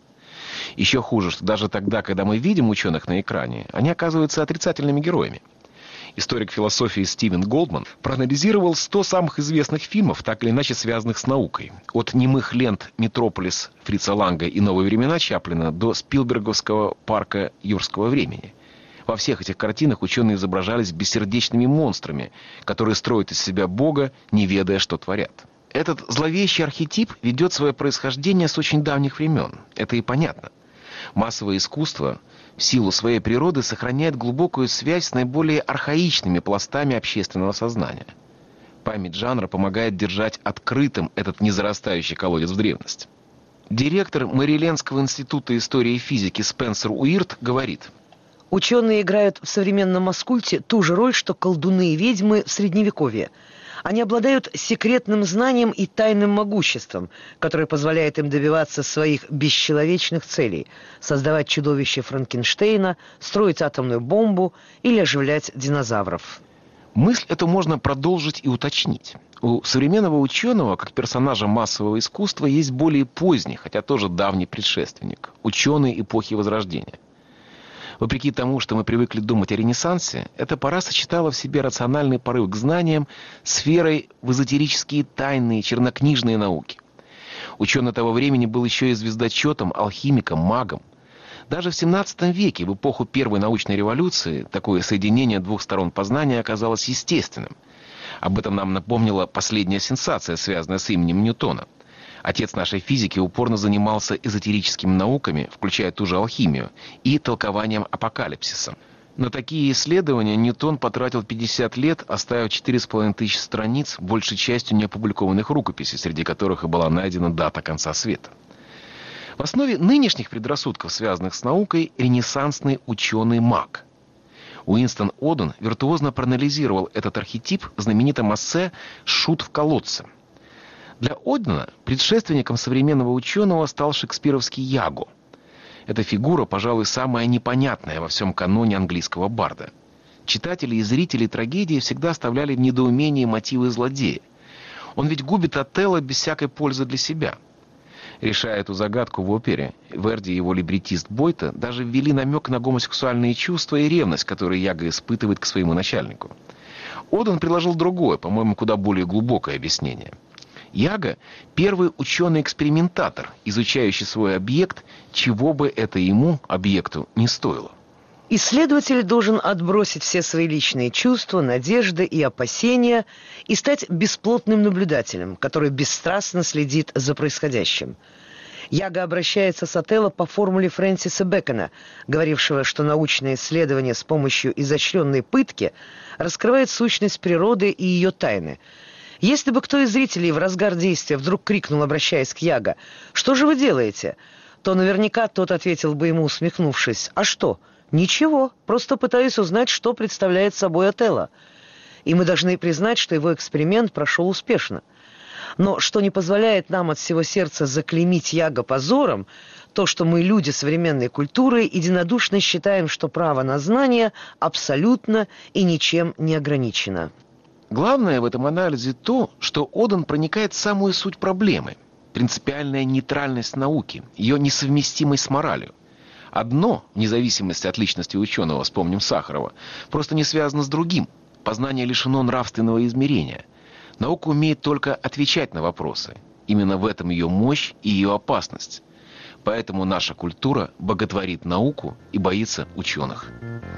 Еще хуже, что даже тогда, когда мы видим ученых на экране, они оказываются отрицательными героями. Историк философии Стивен Голдман проанализировал сто самых известных фильмов, так или иначе связанных с наукой. От немых лент «Метрополис» Фрица Ланга и «Новые времена» Чаплина до спилберговского «Парка юрского времени». Во всех этих картинах ученые изображались бессердечными монстрами, которые строят из себя Бога, не ведая, что творят. Этот зловещий архетип ведет свое происхождение с очень давних времен. Это и понятно. Массовое искусство в силу своей природы сохраняет глубокую связь с наиболее архаичными пластами общественного сознания. Память жанра помогает держать открытым этот незарастающий колодец в древность. Директор Мэрилендского института истории и физики Спенсер Уирт говорит: «Ученые играют в современном маскульте ту же роль, что колдуны и ведьмы в Средневековье. Они обладают секретным знанием и тайным могуществом, которое позволяет им добиваться своих бесчеловечных целей – создавать чудовище Франкенштейна, строить атомную бомбу или оживлять динозавров». Мысль эту можно продолжить и уточнить. У современного ученого, как персонажа массового искусства, есть более поздний, хотя тоже давний предшественник – ученый эпохи Возрождения. Вопреки тому, что мы привыкли думать о Ренессансе, эта пора сочетала в себе рациональный порыв к знаниям с верой в эзотерические тайные чернокнижные науки. Ученый того времени был еще и звездочетом, алхимиком, магом. Даже в семнадцатом веке, в эпоху Первой научной революции, такое соединение двух сторон познания оказалось естественным. Об этом нам напомнила последняя сенсация, связанная с именем Ньютона. Отец нашей физики упорно занимался эзотерическими науками, включая ту же алхимию, и толкованием апокалипсиса. На такие исследования Ньютон потратил пятьдесят лет, оставив четыре с половиной тысячи страниц, большей частью неопубликованных рукописей, среди которых и была найдена дата конца света. В основе нынешних предрассудков, связанных с наукой, ренессансный ученый-маг. Уинстон Оден виртуозно проанализировал этот архетип в знаменитом эссе «Шут в колодце». Для Одена предшественником современного ученого стал шекспировский Яго. Эта фигура, пожалуй, самая непонятная во всем каноне английского барда. Читатели и зрители трагедии всегда оставляли в недоумении мотивы злодея. Он ведь губит Отелло без всякой пользы для себя. Решая эту загадку в опере, Верди и его либретист Бойта даже ввели намек на гомосексуальные чувства и ревность, которые Яго испытывает к своему начальнику. Оден предложил другое, по-моему, куда более глубокое объяснение. Яго – первый ученый-экспериментатор, изучающий свой объект, чего бы это ему, объекту, не стоило. Исследователь должен отбросить все свои личные чувства, надежды и опасения и стать бесплотным наблюдателем, который бесстрастно следит за происходящим. Яго обращается с Отелло по формуле Фрэнсиса Бэкона, говорившего, что научное исследование с помощью изощренной пытки раскрывает сущность природы и ее тайны. Если бы кто из зрителей в разгар действия вдруг крикнул, обращаясь к Яго: «Что же вы делаете?», то наверняка тот ответил бы ему, усмехнувшись: «А что? Ничего, просто пытаюсь узнать, что представляет собой Отелло». И мы должны признать, что его эксперимент прошел успешно. Но что не позволяет нам от всего сердца заклеймить Яго позором, то, что мы, люди современной культуры, единодушно считаем, что право на знание абсолютно и ничем не ограничено. Главное в этом анализе то, что Оден проникает в самую суть проблемы – принципиальная нейтральность науки, ее несовместимость с моралью. Одно, вне зависимости от личности ученого, вспомним Сахарова, просто не связано с другим. Познание лишено нравственного измерения. Наука умеет только отвечать на вопросы. Именно в этом ее мощь и ее опасность. Поэтому наша культура боготворит науку и боится ученых.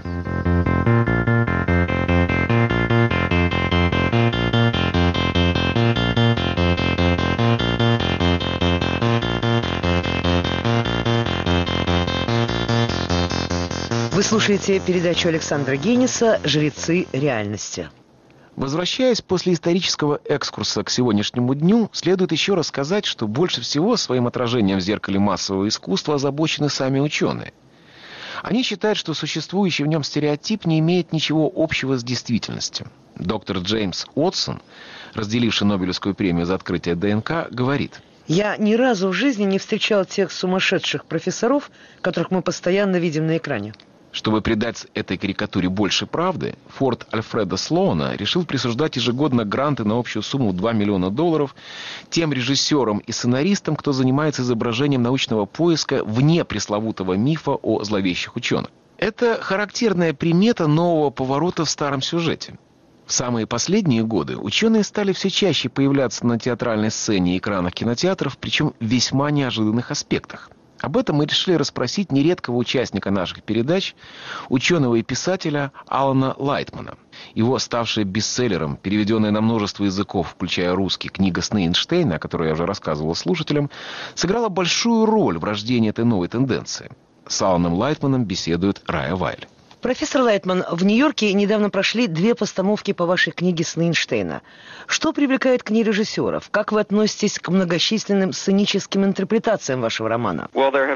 Вы слушаете передачу Александра Гениса «Жрецы реальности». Возвращаясь после исторического экскурса к сегодняшнему дню, следует еще раз сказать, что больше всего своим отражением в зеркале массового искусства озабочены сами ученые. Они считают, что существующий в нем стереотип не имеет ничего общего с действительностью. Доктор Джеймс Уотсон, разделивший Нобелевскую премию за открытие ДНК, говорит: «Я ни разу в жизни не встречал тех сумасшедших профессоров, которых мы постоянно видим на экране». Чтобы придать этой карикатуре больше правды, фонд Альфреда Слоуна решил присуждать ежегодно гранты на общую сумму два миллиона долларов тем режиссерам и сценаристам, кто занимается изображением научного поиска вне пресловутого мифа о зловещих ученых. Это характерная примета нового поворота в старом сюжете. В самые последние годы ученые стали все чаще появляться на театральной сцене и экранах кинотеатров, причем в весьма неожиданных аспектах. Об этом мы решили расспросить нередкого участника наших передач, ученого и писателя Алана Лайтмана. Его ставшая бестселлером, переведенная на множество языков, включая русский, книга «Сны Эйнштейна», о которой я уже рассказывал слушателям, сыграла большую роль в рождении этой новой тенденции. С Аланом Лайтманом беседует Рая Вайль. Профессор Лайтман, в Нью-Йорке недавно прошли две постановки по вашей книге «Сны Эйнштейна». Что привлекает к ней режиссеров? Как вы относитесь к многочисленным сценическим интерпретациям вашего романа?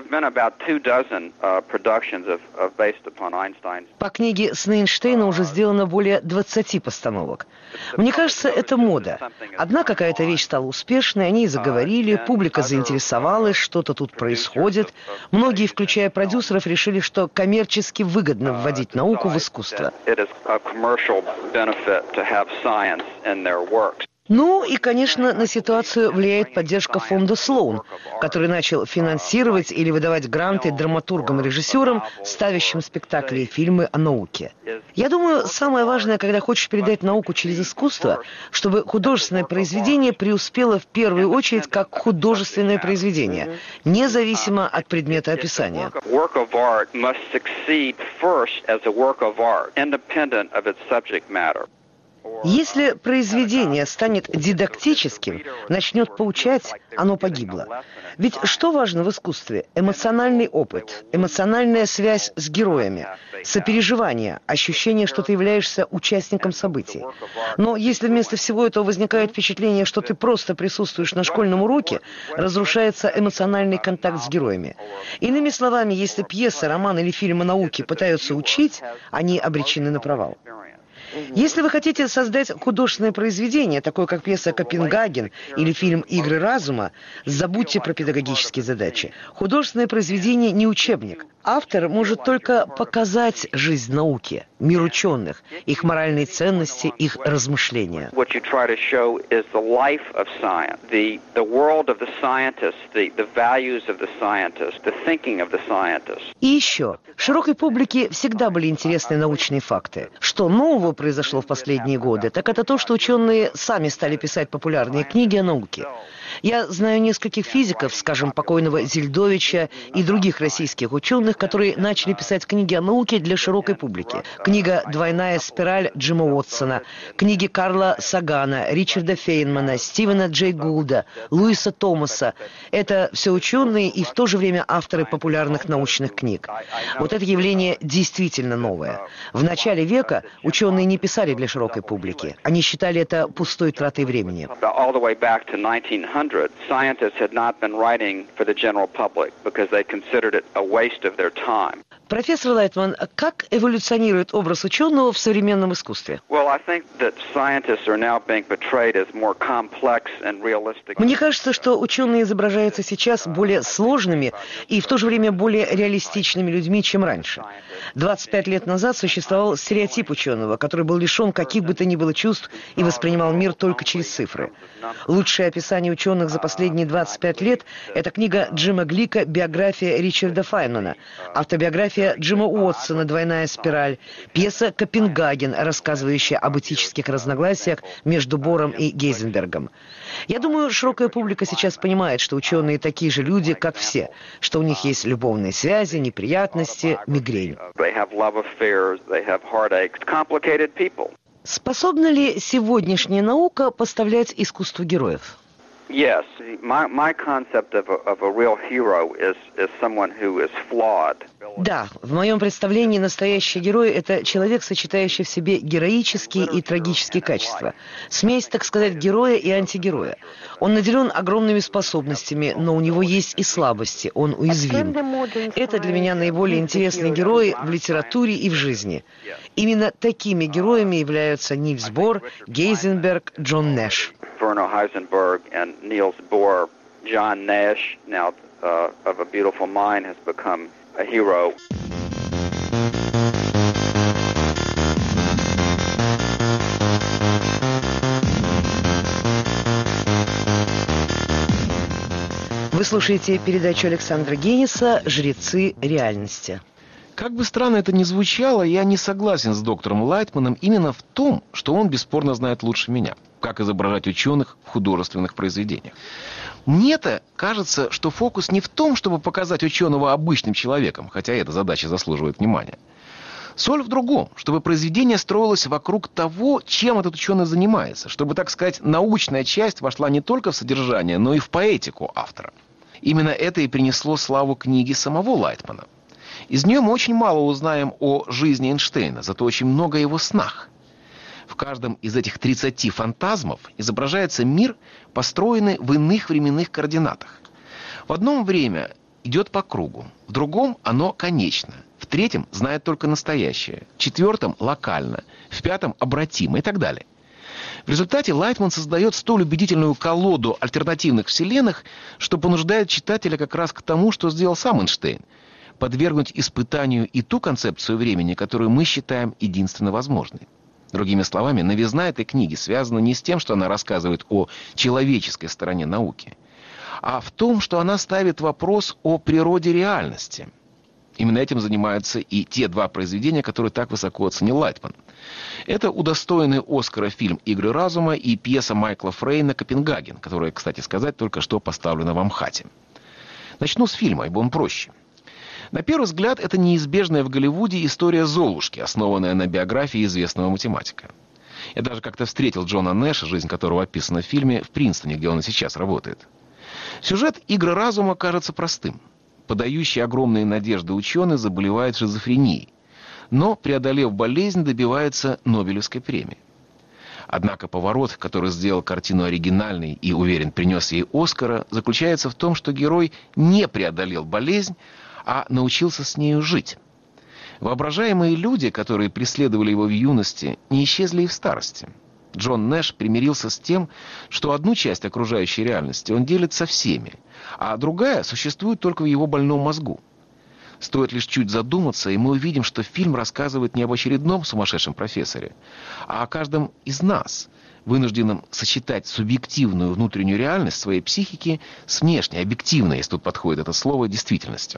По книге «Сны Эйнштейна» уже сделано более двадцати постановок. Мне кажется, это мода. Одна какая-то вещь стала успешной, они заговорили, публика заинтересовалась, что-то тут происходит. Многие, включая продюсеров, решили, что коммерчески выгодно вводить науку в искусство. Ну и, конечно, на ситуацию влияет поддержка фонда Слоун, который начал финансировать или выдавать гранты драматургам и режиссерам, ставящим спектакли и фильмы о науке. Я думаю, самое важное, когда хочешь передать науку через искусство, чтобы художественное произведение преуспело в первую очередь как художественное произведение, независимо от предмета описания. Если произведение станет дидактическим, начнет поучать, оно погибло. Ведь что важно в искусстве? Эмоциональный опыт, эмоциональная связь с героями, сопереживание, ощущение, что ты являешься участником событий. Но если вместо всего этого возникает впечатление, что ты просто присутствуешь на школьном уроке, разрушается эмоциональный контакт с героями. Иными словами, если пьеса, роман или фильм о науке пытаются учить, они обречены на провал. Если вы хотите создать художественное произведение, такое как пьеса «Копенгаген» или фильм «Игры разума», забудьте про педагогические задачи. Художественное произведение не учебник. Автор может только показать жизнь науки, мир ученых, их моральные ценности, их размышления. И еще, широкой публике всегда были интересны научные факты. Что нового произошло в последние годы, так это то, что ученые сами стали писать популярные книги о науке. Я знаю нескольких физиков, скажем, покойного Зельдовича и других российских ученых, которые начали писать книги о науке для широкой публики. Книга «Двойная спираль» Джима Уотсона, книги Карла Сагана, Ричарда Фейнмана, Стивена Джей Гулда, Луиса Томаса. Это все ученые и в то же время авторы популярных научных книг. Вот это явление действительно новое. В начале века ученые не писали для широкой публики. Они считали это пустой тратой времени. Scientists had not been writing for the general public because they considered it a waste of their time. Профессор Лайтман, как эволюционирует образ ученого в современном искусстве? Мне кажется, что ученые изображаются сейчас более сложными и в то же время более реалистичными людьми, чем раньше. двадцать пять лет назад существовал стереотип ученого, который был лишен каких бы то ни было чувств и воспринимал мир только через цифры. Лучшее описание ученых за последние двадцать пять лет – это книга Джима Глика «Биография Ричарда Файнмана», автобиография биография Джима Уотсона «Двойная спираль», пьеса «Копенгаген», рассказывающая об этических разногласиях между Бором и Гейзенбергом. Я думаю, широкая публика сейчас понимает, что ученые такие же люди, как все, что у них есть любовные связи, неприятности, мигрень. Способна ли сегодняшняя наука поставлять искусство героев? Yes, my my concept of a, of a real hero is is someone who is flawed. Да, в моем представлении настоящий герой – это человек, сочетающий в себе героические и трагические качества. Смесь, так сказать, героя и антигероя. Он наделен огромными способностями, но у него есть и слабости, он уязвим. Это для меня наиболее интересные герои в литературе и в жизни. Именно такими героями являются Нильс Бор, Гейзенберг, Джон Нэш. Werner Heisenberg and Niels Bohr, John Nash, now uh, of A Beautiful Mind, has become a hero. Вы слушаете передачу Александра Гениса «Жрецы реальности». Как бы странно это ни звучало, я не согласен с доктором Лайтманом именно в том, что он бесспорно знает лучше меня, как изображать ученых в художественных произведениях. Мне-то кажется, что фокус не в том, чтобы показать ученого обычным человеком, хотя эта задача заслуживает внимания. Соль в другом, чтобы произведение строилось вокруг того, чем этот ученый занимается, чтобы, так сказать, научная часть вошла не только в содержание, но и в поэтику автора. Именно это и принесло славу книги самого Лайтмана. Из нее мы очень мало узнаем о жизни Эйнштейна, зато очень много о его снах. В каждом из этих тридцати фантазмов изображается мир, построенный в иных временных координатах. В одном время идет по кругу, в другом оно конечно, в третьем знает только настоящее, в четвертом локально, в пятом обратимо и так далее. В результате Лайтман создает столь убедительную колоду альтернативных вселенных, что понуждает читателя как раз к тому, что сделал сам Эйнштейн – подвергнуть испытанию и ту концепцию времени, которую мы считаем единственно возможной. Другими словами, новизна этой книги связана не с тем, что она рассказывает о человеческой стороне науки, а в том, что она ставит вопрос о природе реальности. Именно этим занимаются и те два произведения, которые так высоко оценил Лайтман. Это удостоенный Оскара фильм «Игры разума» и пьеса Майкла Фрейна «Копенгаген», которая, кстати сказать, только что поставлена в Амхате. Начну с фильма, ибо он проще. На первый взгляд, это неизбежная в Голливуде история Золушки, основанная на биографии известного математика. Я даже как-то встретил Джона Нэша, жизнь которого описана в фильме, в Принстоне, где он и сейчас работает. Сюжет «Игры разума» кажется простым. Подающий огромные надежды ученый заболевает шизофренией, но, преодолев болезнь, добивается Нобелевской премии. Однако поворот, который сделал картину оригинальной и, уверен, принес ей Оскара, заключается в том, что герой не преодолел болезнь, а научился с нею жить. Воображаемые люди, которые преследовали его в юности, не исчезли и в старости. Джон Нэш примирился с тем, что одну часть окружающей реальности он делит со всеми, а другая существует только в его больном мозгу. Стоит лишь чуть задуматься, и мы увидим, что фильм рассказывает не об очередном сумасшедшем профессоре, а о каждом из нас, вынужденном сочетать субъективную внутреннюю реальность своей психики с внешней, объективной, если тут подходит это слово, действительностью.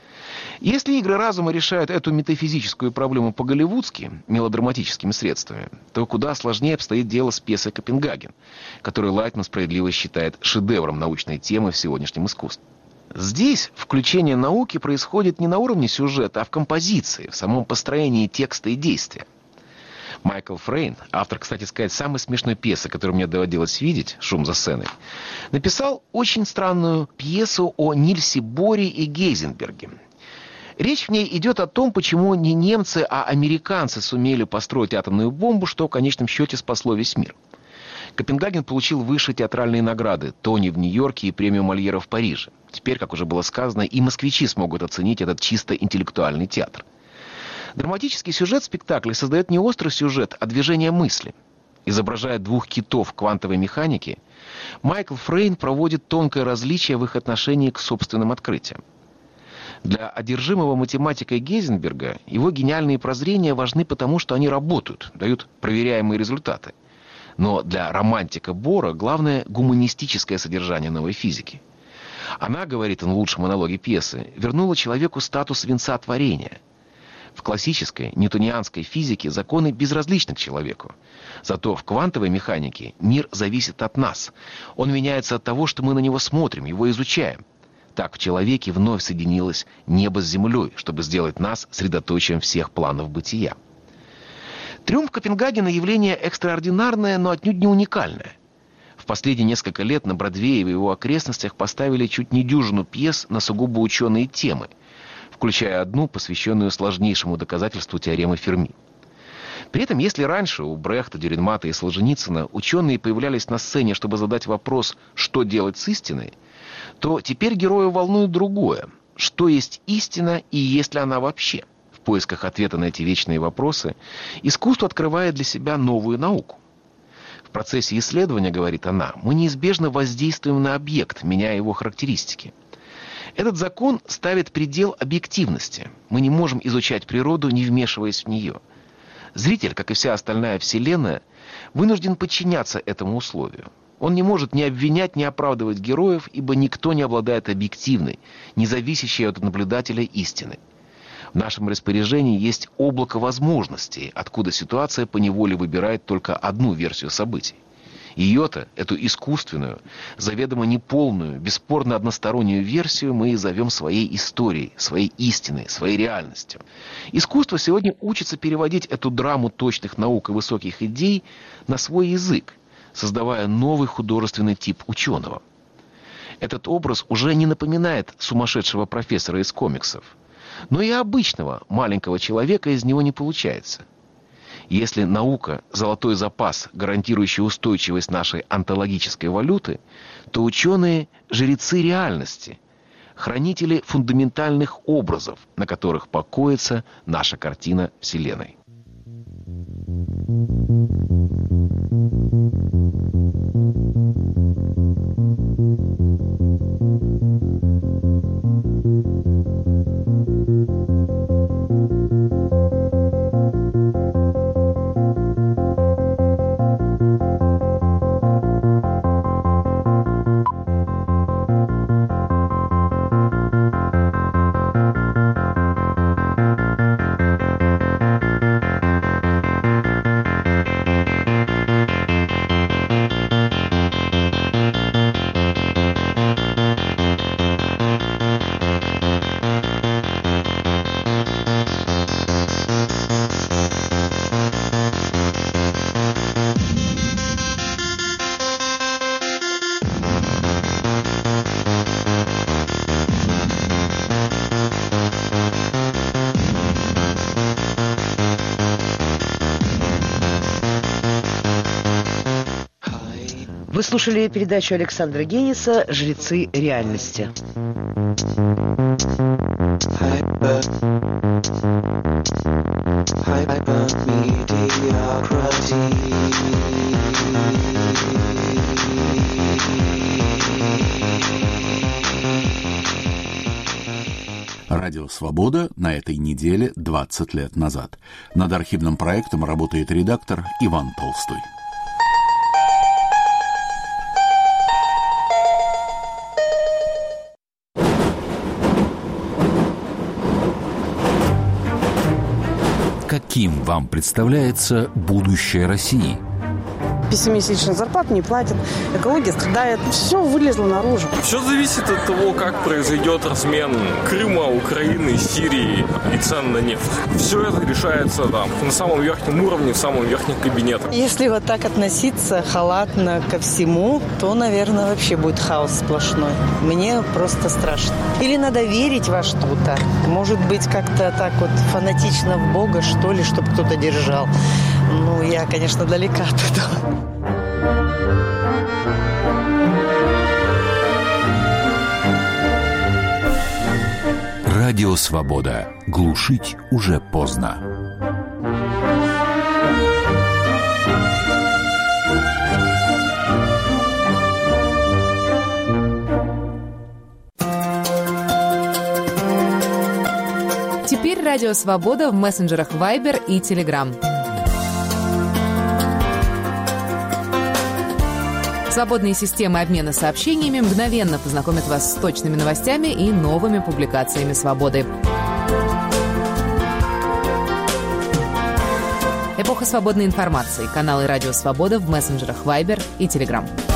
Если «Игры разума» решают эту метафизическую проблему по-голливудски, мелодраматическими средствами, то куда сложнее обстоит дело с пьесой «Копенгаген», которую Лайтман справедливо считает шедевром научной темы в сегодняшнем искусстве. Здесь включение науки происходит не на уровне сюжета, а в композиции, в самом построении текста и действия. Майкл Фрейн, автор, кстати сказать, самой смешной пьесы, которую мне доводилось видеть, «Шум за сценой», написал очень странную пьесу о Нильсе Боре и Гейзенберге. Речь в ней идет о том, почему не немцы, а американцы сумели построить атомную бомбу, что в конечном счете спасло весь мир. Копенгаген получил высшие театральные награды – Тони в Нью-Йорке и премию Мольера в Париже. Теперь, как уже было сказано, и москвичи смогут оценить этот чисто интеллектуальный театр. Драматический сюжет спектакля создает не острый сюжет, а движение мысли. Изображая двух китов квантовой механики, Майкл Фрейн проводит тонкое различие в их отношении к собственным открытиям. Для одержимого математикой Гейзенберга его гениальные прозрения важны потому, что они работают, дают проверяемые результаты. Но для романтика Бора главное гуманистическое содержание новой физики. Она, говорит он в лучшем монологе пьесы, вернула человеку статус венца творения. В классической ньютонианской физике законы безразличны к человеку. Зато в квантовой механике мир зависит от нас. Он меняется от того, что мы на него смотрим, его изучаем. Так в человеке вновь соединилось небо с землей, чтобы сделать нас средоточием всех планов бытия. Триумф Копенгагена – явление экстраординарное, но отнюдь не уникальное. В последние несколько лет на Бродвее и его окрестностях поставили чуть не дюжину пьес на сугубо ученые темы, включая одну, посвященную сложнейшему доказательству теоремы Ферми. При этом, если раньше у Брехта, Дюринмата и Солженицына ученые появлялись на сцене, чтобы задать вопрос, что делать с истиной, то теперь героя волнует другое. Что есть истина и есть ли она вообще? В поисках ответа на эти вечные вопросы искусство открывает для себя новую науку. В процессе исследования, говорит она, мы неизбежно воздействуем на объект, меняя его характеристики. Этот закон ставит предел объективности. Мы не можем изучать природу, не вмешиваясь в нее. Зритель, как и вся остальная вселенная, вынужден подчиняться этому условию. Он не может ни обвинять, ни оправдывать героев, ибо никто не обладает объективной, независящей от наблюдателя истиной. В нашем распоряжении есть облако возможностей, откуда ситуация поневоле выбирает только одну версию событий. Ее-то, эту искусственную, заведомо неполную, бесспорно одностороннюю версию мы и зовем своей историей, своей истиной, своей реальностью. Искусство сегодня учится переводить эту драму точных наук и высоких идей на свой язык, создавая новый художественный тип ученого. Этот образ уже не напоминает сумасшедшего профессора из комиксов, но и обычного маленького человека из него не получается. Если наука – золотой запас, гарантирующий устойчивость нашей онтологической валюты, то ученые – жрецы реальности, хранители фундаментальных образов, на которых покоится наша картина Вселенной. Вы слушали передачу Александра Гениса «Жрецы реальности». Радио «Свобода» на этой неделе двадцать лет назад. Над архивным проектом работает редактор Иван Толстой. Каким вам представляется будущее России? Пятимесячных зарплат не платят, экология страдает, все вылезло наружу. Все зависит от того, как произойдет размен Крыма, Украины, Сирии и цен на нефть. Все это решается там, на самом верхнем уровне, в самом верхнем кабинете. Если вот так относиться халатно ко всему, то, наверное, вообще будет хаос сплошной. Мне просто страшно. Или надо верить во что-то. Может быть, как-то так вот фанатично в Бога, что ли, чтобы кто-то держал. Ну, я, конечно, далека от этого. Радио «Свобода». Глушить уже поздно. Теперь Радио «Свобода» в мессенджерах Viber и Telegram. Свободные системы обмена сообщениями мгновенно познакомят вас с точными новостями и новыми публикациями «Свободы». Эпоха свободной информации. Каналы «Радио Свобода» в мессенджерах Viber и Telegram.